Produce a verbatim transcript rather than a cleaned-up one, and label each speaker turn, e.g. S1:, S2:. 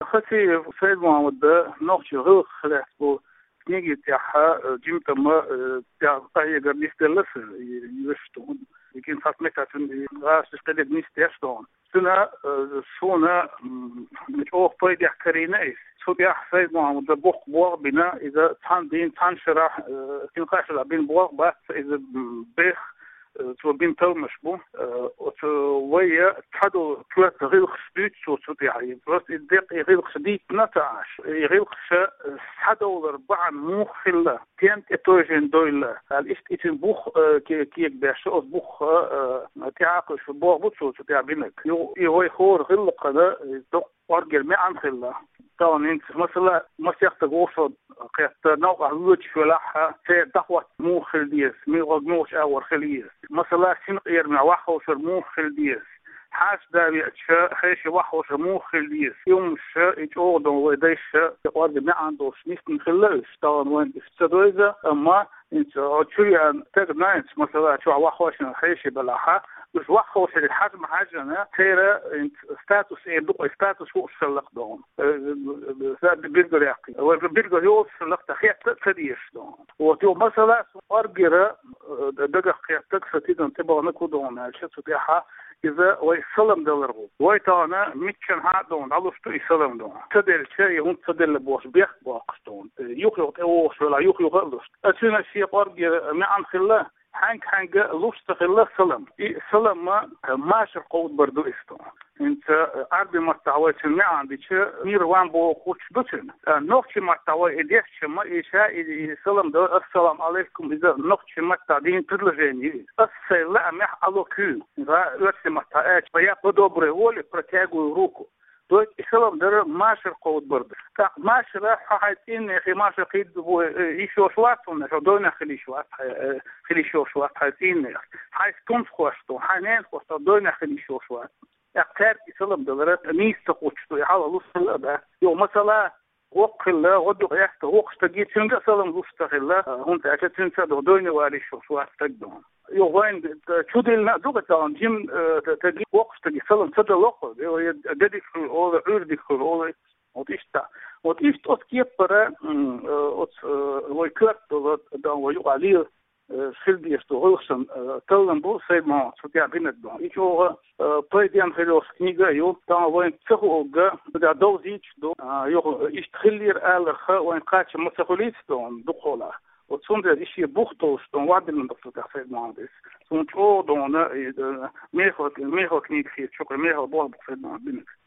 S1: خسي سيد محمد نوخش غير خلاص نيجي تاعها جيمتا ما تاع طاهي قرنيس دلس يشتون لكن خاص متى غاش تقدر نستيشتون سنة سونا مش أوه طيب يحكرينيس شو بيحسيد محمد بوخ بوغ بنا إذا تان دين تان شرح تنقاش بين بوغ بس إذا بيخ تو بين تو مشبو ويا تحدو ثلاث غير خشبيت شو شو يعني بس الدق غير خشبيت نتاعش غير خش حدو أربعة مخلة كانت اتوجن دويلة الاشت اتن بوخ كي كي بيشوف بوخ تعاقش في بوخ بوتشو شو تعبينك يو يو خور غير قدا دق أرجل ما عن خلة طبعا انت مثلا ما سيختار وصل قيت نوع هوج فلاحة في دعوة مو خلديس مي غنوش أول خليس مثلا سنقير مع وحوش مو خلديس حاس داري أشياء خيش وحوش مو خلديس يوم الشيء يتوضع ويديش أرجل ما عنده سنيس من خلاش طبعا وين استدويزة أما انت عشريا تقدر ناينس مثلا شو وحوش خيش بلاحة بس وحوش الحجم حاجنا ترى انت ستاتوس ايه دو ستاتوس فوق السلق دون زاد بيرجر يعقي هو بيرجر يوصل السلق تخيل تديش دون وتو مثلا ارجر دقق خير تكفتيد انتبه نكو دون شتو تاعها إذا ويسلم دلرغو ويتانا ميتشن هادون على شتو يسلم دون تدل شيء هم تدل بوش بيخ باقستون يخلق اوش ولا يخلق غلط أتنا شيء ارجر ما عن خلاه حنك حنك لوش تخلى سلم سلم ما ماشي قوت بردو استو انت عربي مستوى ما عندي مير وان بو خوش بتن نوخش مستوى اديش ما إشاء سلم دو السلام عليكم اذا نوخش مستعدين تدلجيني السلام مح الوكو ذا لوش مستعد فيا بدوبره ولي برتاغو روكو دوت السلام در ماشي قوت برد تا ماشي راح حيتين اخي ماشي قيد بو يشو شواتون شو دونا خلي شوات خلي شو شوات حيتين حيث كنت خوشتو حنان خوشتو دونا خلي شو شوات اقتار السلام دلرات ميس تقوشتو يحال لوصل ده يو مثلا وقل غدو يحت وقت جيت سنجا سلام لوستخلا هون تعشت تنسى دونا والي شو شوات تقدم يو وين توديلنا دوغتان جيم تجي وقت تجي سلام صدر وقت دديك او عردك او وتشتا وتشت اوت برا اوت ويكرت دا ويو عليه سيلدي استوغسن تلن بو سيد ما سوتيا بينت دون يشو بايديان خلوس كنيغا يو تا وين تخوغا دا دوزيتش دو يو يشتخلير الخ وين قاتش مسخوليت دون دخولا وتصندر إشي بوختوش دون وعد من دكتور تحسين مهندس ثم تقول دون ميخو ميخو كنيك فيه شكرا ميخو بوه بخير مهندس